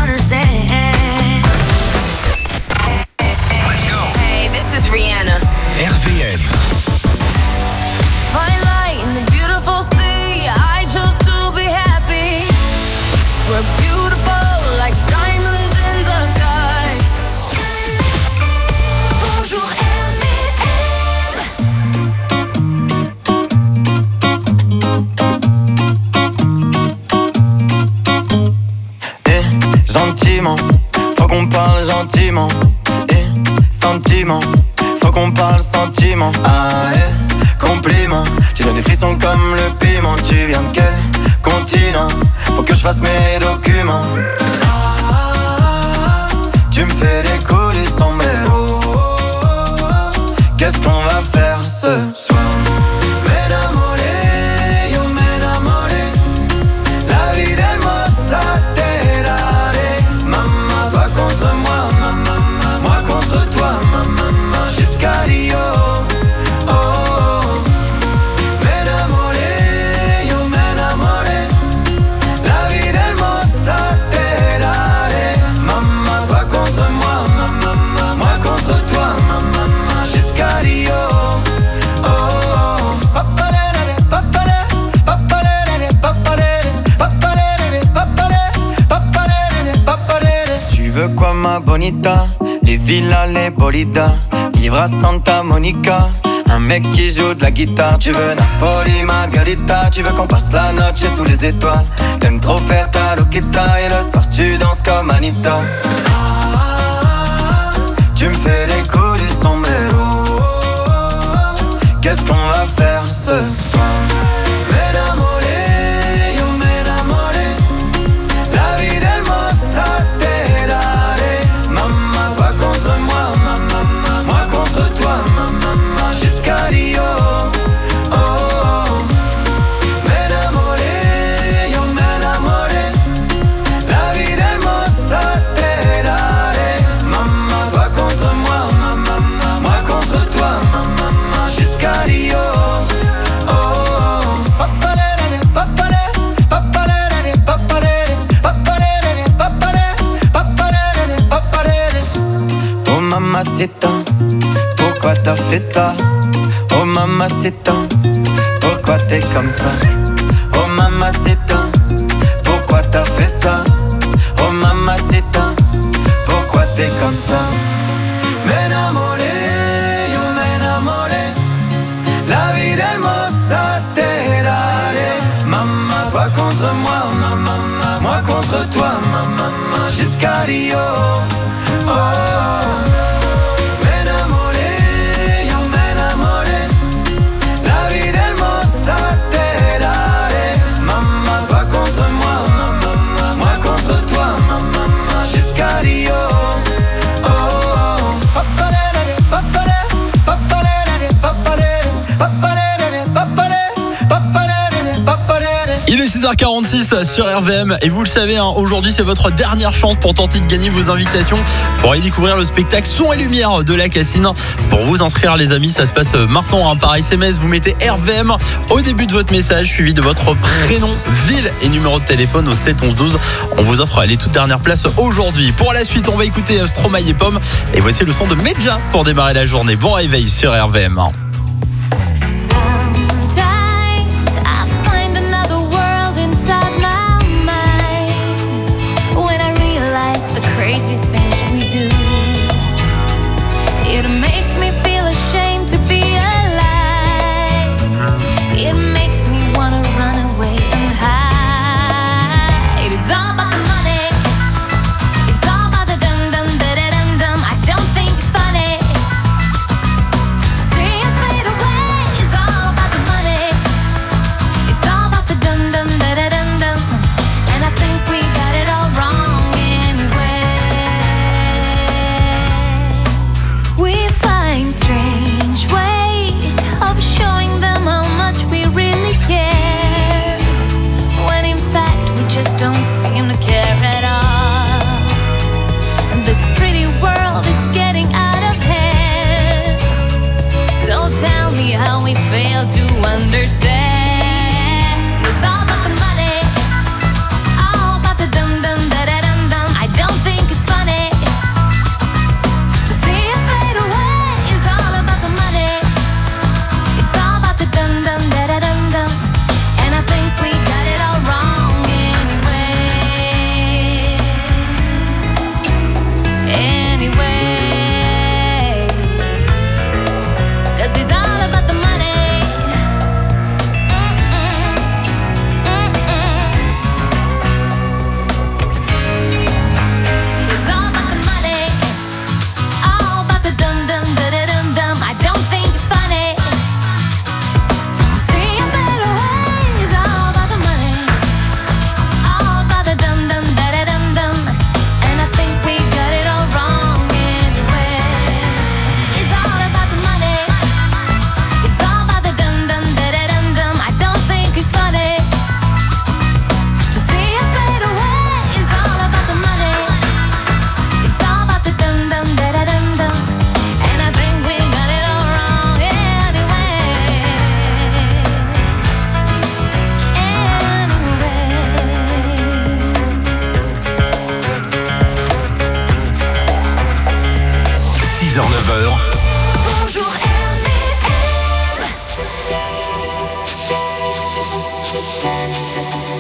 sentiments. Faut qu'on parle gentiment. Et sentiments. Faut qu'on parle sentiment. Ah eh, compliment. Tu donnes des frissons comme le piment. Tu viens de quel continent? Faut que je fasse mes documents. Tu me fais décoller son mélo. Qu'est-ce qu'on va faire ce soir? M'enamoré, yo m'enamoré. La vie del mossa terare. Maman, toi contre moi, maman, moi contre toi, maman, jusqu'à Rio. Oh, oh. M'enamoré, yo m'enamoré. La vie del mossa terare. Maman, toi contre moi, maman, moi contre toi, maman, jusqu'à Rio. Oh, oh. Papalere, papalere, papalere, papalere, papalere, papalere, papalere, papalere. Tu veux quoi ma bonita? Les villas, les bolidas. Vivre à Santa Monica. Un mec qui joue de la guitare. Tu veux Napoli, Margarita. Tu veux qu'on passe la noche sous les étoiles. T'aimes trop faire ta loquita. Et le soir tu danses comme Anita. Tu me fais décoller son mélo. Qu'est-ce qu'on va faire ce soir? M'enamoré, yo m'enamoré. La vie del mossa terare. Maman, toi contre moi, maman, moi contre toi, maman, jusqu'à Rio. Oh, oh. M'enamoré, yo m'enamoré. La vie del mossa terare. Maman, toi contre moi, maman, moi contre toi, maman, jusqu'à Rio. Oh, oh. Papalere, papalere, papalere, papalere, papalere, papalere, papalere, papalere. Oh mamacita, pourquoi t'as fait ça? Oh mamacita, pourquoi t'es comme ça? Oh mamacita, pourquoi t'as fait ça? Oh mamacita, pourquoi t'es comme ça? M'enamoré, yo m'enamoré. La vie del mossa terare. Maman, toi contre moi, maman, moi contre toi, maman, jusqu'à Rio. Oh, oh. M'enamoré, yo m'enamoré. La vie del mossa terare. Maman, toi contre moi, maman, moi contre toi, maman, jusqu'à Rio. Oh, oh. Papalere, papalere, papalere, papalere, papalere, papalere, papalere, papalere. Il est six heures quarante-six sur R V M et vous le savez, hein, aujourd'hui c'est votre dernière chance pour tenter de gagner vos invitations pour aller découvrir le spectacle Son et Lumière de la Cassine. Pour vous inscrire les amis, ça se passe maintenant hein, par S M S, vous mettez R V M au début de votre message suivi de votre prénom, ville et numéro de téléphone au sept onze douze. On vous offre les toutes dernières places aujourd'hui. Pour la suite, on va écouter Stromae et Pomme et voici le son de Medja pour démarrer la journée. Bon réveil sur R V M. Crazy things we do. It makes me feel ashamed to be alive. It makes me wanna run away and hide. It's all about the money. It's all about the dum dum da da dum dum. I don't think it's funny to see us.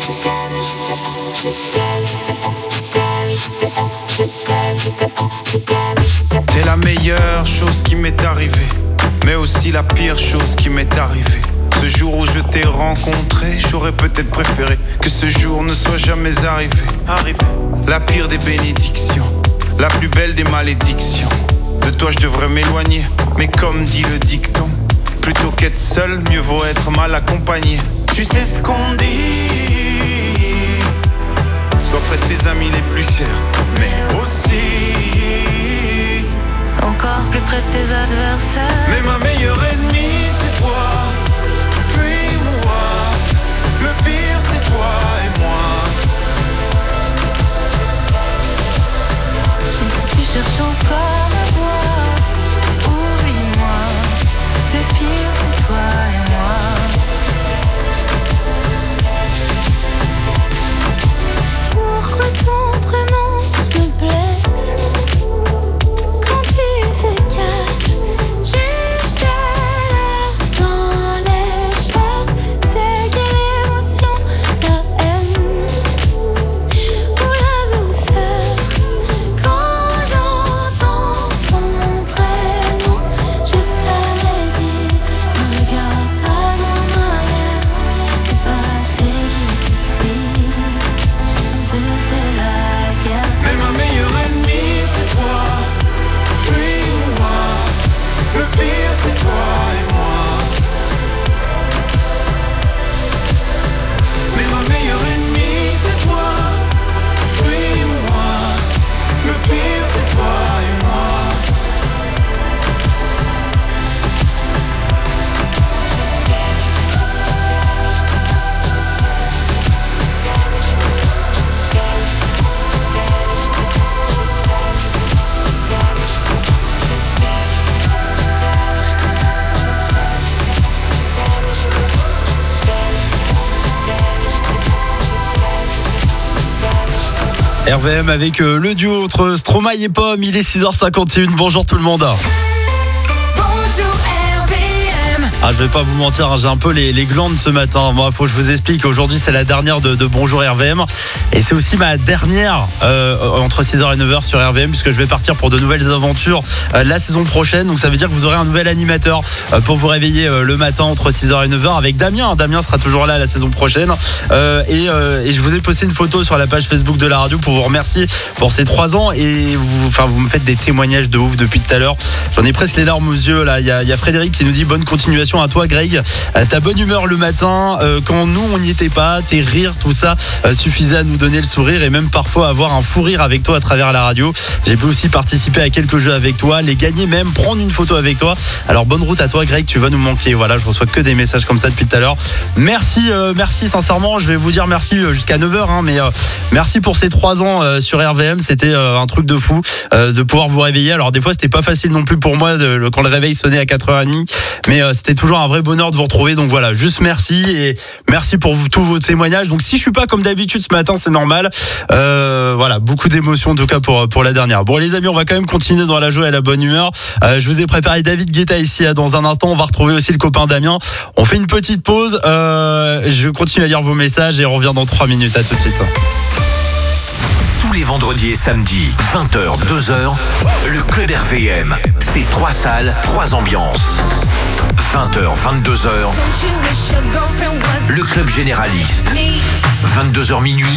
T'es la meilleure chose qui m'est arrivée, mais aussi la pire chose qui m'est arrivée. Ce jour où je t'ai rencontré, j'aurais peut-être préféré que ce jour ne soit jamais arrivé. Arrivé. La pire des bénédictions, la plus belle des malédictions. De toi je devrais m'éloigner, mais comme dit le dicton, plutôt qu'être seul, mieux vaut être mal accompagné. Tu sais ce qu'on dit, sois près de tes amis les plus chers, mais aussi encore plus près de tes adversaires. Mais ma meilleure ennemie c'est toi. Fuis-moi, le pire c'est toi et moi. Et si tu cherches encore à voir, oublie-moi, le pire c'est toi et moi. Pourquoi ton prénom me blesse quand il se cache jusqu'à là dans l'espace? C'est quelle émotion, la haine ou la douceur quand j'entends ton prénom? Je t'avais dit, ne regarde pas en arrière, le passé qui te suit te fait la guerre. Mais ma meilleure ennemie c'est toi. Fuis-moi, le pire c'est toi et moi. Mais ma meilleure ennemie c'est toi. Fuis-moi, le pire c'est toi et moi. R V M avec euh, le duo entre Stromae et Pomme, il est six heures cinquante et une, bonjour tout le monde. Bonjour R V M. Ah, je vais pas vous mentir, hein, j'ai un peu les, les glandes ce matin. Moi, faut que je vous explique. Aujourd'hui, c'est la dernière de, de Bonjour R V M. Et c'est aussi ma dernière euh, entre six heures et neuf heures sur R V M, puisque je vais partir pour de nouvelles aventures euh, la saison prochaine. Donc, ça veut dire que vous aurez un nouvel animateur euh, pour vous réveiller euh, le matin entre six heures et neuf heures avec Damien. Damien sera toujours là la saison prochaine. Euh, et, euh, et je vous ai posté une photo sur la page Facebook de la radio pour vous remercier pour ces trois ans. Et vous, enfin, vous me faites des témoignages de ouf depuis tout à l'heure. J'en ai presque les larmes aux yeux. Là, il y a, il y a Frédéric qui nous dit bonne continuation à toi, Greg. Euh, ta bonne humeur le matin, euh, quand nous on n'y était pas, tes rires, tout ça euh, suffisait à nous donner le sourire et même parfois avoir un fou rire avec toi à travers la radio. J'ai pu aussi participer à quelques jeux avec toi, les gagner même, prendre une photo avec toi. Alors bonne route à toi, Greg, tu vas nous manquer. Voilà, je reçois que des messages comme ça depuis tout à l'heure. Merci, euh, merci sincèrement. Je vais vous dire merci jusqu'à neuf heures, hein, mais euh, merci pour ces trois ans euh, sur R V M. C'était euh, un truc de fou euh, de pouvoir vous réveiller. Alors des fois c'était pas facile non plus pour moi de, quand le réveil sonnait à quatre heures trente, mais euh, c'était toujours un vrai bonheur de vous retrouver. Donc voilà, juste merci et merci pour vous, tous vos témoignages. Donc si je suis pas comme d'habitude ce matin, c'est normal. Euh, voilà, beaucoup d'émotions en tout cas pour pour la dernière. Bon les amis, on va quand même continuer dans la joie et la bonne humeur. Euh, je vous ai préparé David Guetta ici dans un instant. On va retrouver aussi le copain Damien. On fait une petite pause. Euh, je continue à lire vos messages et on revient dans trois minutes. À tout de suite. Tous les vendredis et samedis, vingt heures, deux heures, le Club R V M. C'est trois salles, trois ambiances. vingt heures, vingt-deux heures, le Club Généraliste. vingt-deux heures minuit,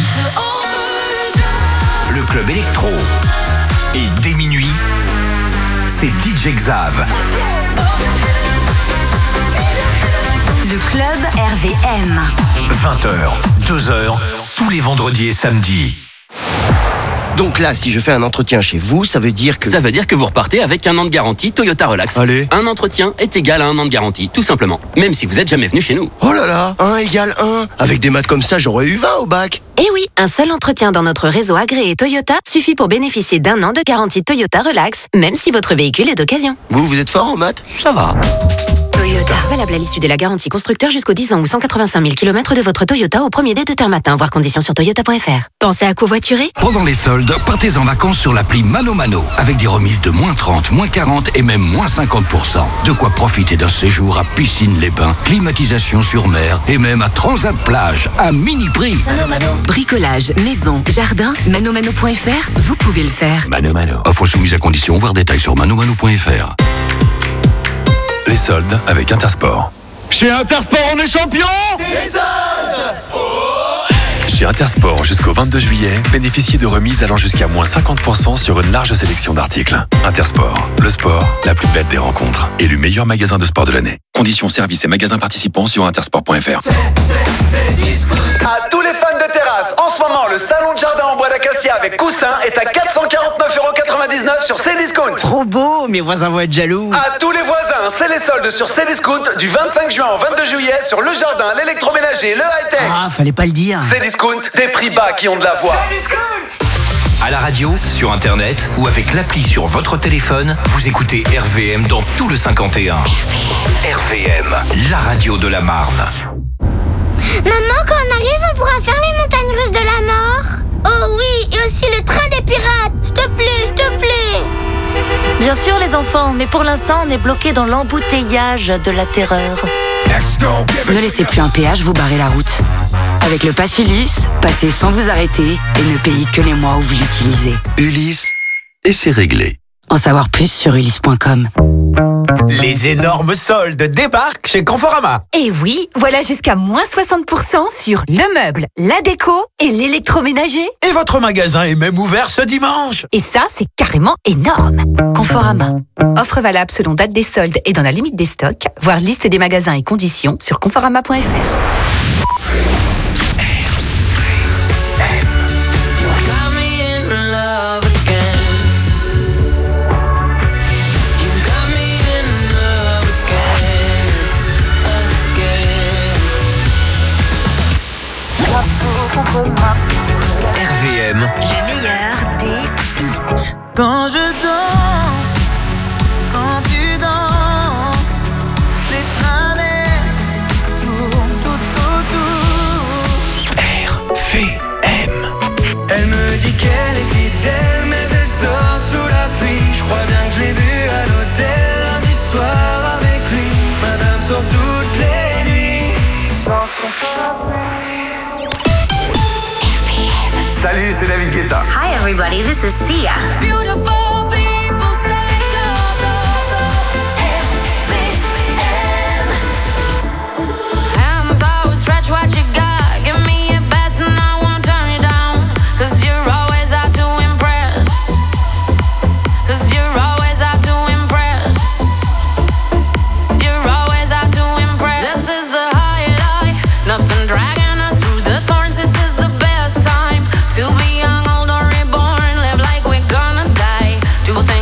le Club Électro. Et dès minuit, c'est D J Xav. Le Club R V M. vingt heures, deux heures, tous les vendredis et samedis. Donc là, si je fais un entretien chez vous, ça veut dire que... Ça veut dire que vous repartez avec un an de garantie Toyota Relax. Allez. Un entretien est égal à un an de garantie, tout simplement. Même si vous êtes jamais venu chez nous. Oh là là, un égale un. Avec des maths comme ça, j'aurais eu vingt au bac. Eh oui, un seul entretien dans notre réseau agréé Toyota suffit pour bénéficier d'un an de garantie Toyota Relax, même si votre véhicule est d'occasion. Vous, vous êtes fort en maths? Ça va. Toyota. Valable à l'issue de la garantie constructeur jusqu'au dix ans ou cent quatre-vingt-cinq mille kilomètres de votre Toyota au premier dé de terme matin. Voir conditions sur toyota point f r. Pensez à covoiturer? Pendant les soldes, partez en vacances sur l'appli Mano Mano, avec des remises de moins trente, moins quarante et même moins cinquante pour cent. De quoi profiter d'un séjour à Piscine-les-Bains, climatisation sur mer et même à Transat Plage, à mini prix. Mano Mano. Bricolage, maison, jardin, manomano point f r, vous pouvez le faire. Mano Mano. Offre soumise à condition, voir détails sur manomano point f r. Les soldes avec Intersport. Chez Intersport, on est champion. Des soldes. Chez Intersport, jusqu'au vingt-deux juillet, bénéficiez de remises allant jusqu'à moins cinquante pour cent sur une large sélection d'articles. Intersport, le sport, la plus belle des rencontres. Élu meilleur magasin de sport de l'année. Conditions, services et magasins participants sur intersport point f r. À tous les fans de terrasse, en ce moment, le salon de jardin en bois d'acacia avec coussin est à quatre cent quarante-neuf euros quatre-vingt-dix-neuf sur Cdiscount. Trop beau, mes voisins vont être jaloux. À tous les voisins, c'est les soldes sur Cdiscount du vingt-cinq juin au vingt-deux juillet sur le jardin, l'électroménager, le high-tech. Ah, fallait pas le dire. Cdiscount, des prix bas qui ont de la voix. À la radio, sur internet ou avec l'appli sur votre téléphone, vous écoutez R V M dans tout le cinquante et un. R V M, la radio de la Marne. Maman, quand on arrive, on pourra faire les montagnes russes de la mort? Oh oui, et aussi le train des pirates. S'il te plaît, s'il te plaît. Bien sûr les enfants, mais pour l'instant on est bloqué dans l'embouteillage de la terreur. Ne laissez plus un péage vous barrer la route. Avec le Pass Ulysse, passez sans vous arrêter et ne payez que les mois où vous l'utilisez. Ulysse, et c'est réglé. En savoir plus sur ulysse point com. Les énormes soldes débarquent chez Conforama. Et oui, voilà jusqu'à moins soixante pour cent sur le meuble, la déco et l'électroménager. Et votre magasin est même ouvert ce dimanche. Et ça, c'est carrément énorme. Conforama. Offre valable selon date des soldes et dans la limite des stocks. Voir liste des magasins et conditions sur conforama point f r. R V M, les meilleurs des hits. Quand je danse, quand tu danses, les planètes tournent tout autour. R V M. Elle me dit qu'elle est fidèle, mais elle sort sous la pluie. Je crois bien que je l'ai vue à l'hôtel lundi soir avec lui. Madame sort toutes les nuits, sans son parapluie. Salut, c'est David Guetta. Hi everybody, this is Sia. Beautiful people say go, go, go. R V M. Hands always stretch what you got. Give me your best and I won't turn it down. Cause you're always out to impress. Cause you're always out to impress. You're always out to impress. This is the high life. Nothing dragging us through the thorns. This is the best time to be young, old, or reborn. Live like we're gonna die. Do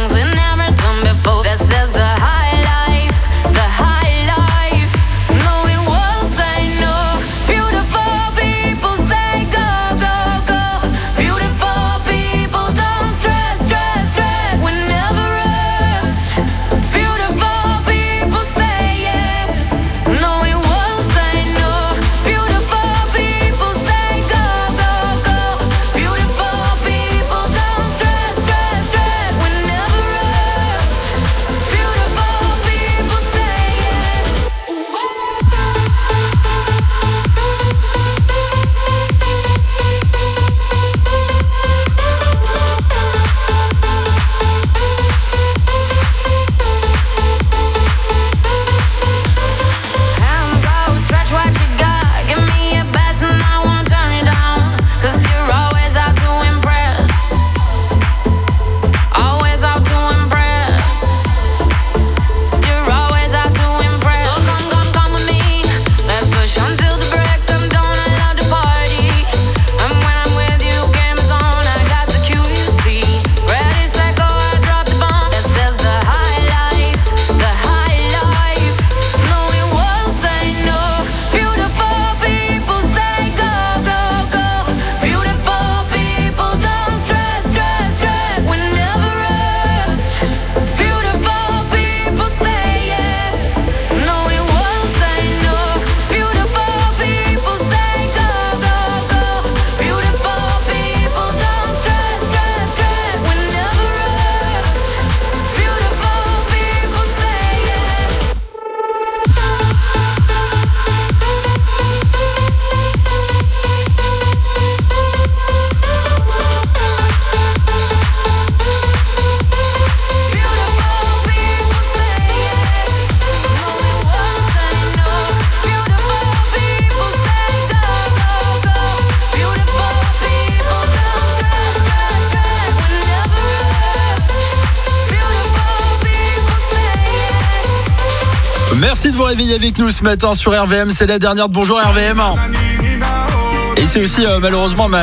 Merci de vous réveiller avec nous ce matin sur R V M. C'est la dernière de Bonjour R V M. Et c'est aussi euh, malheureusement ma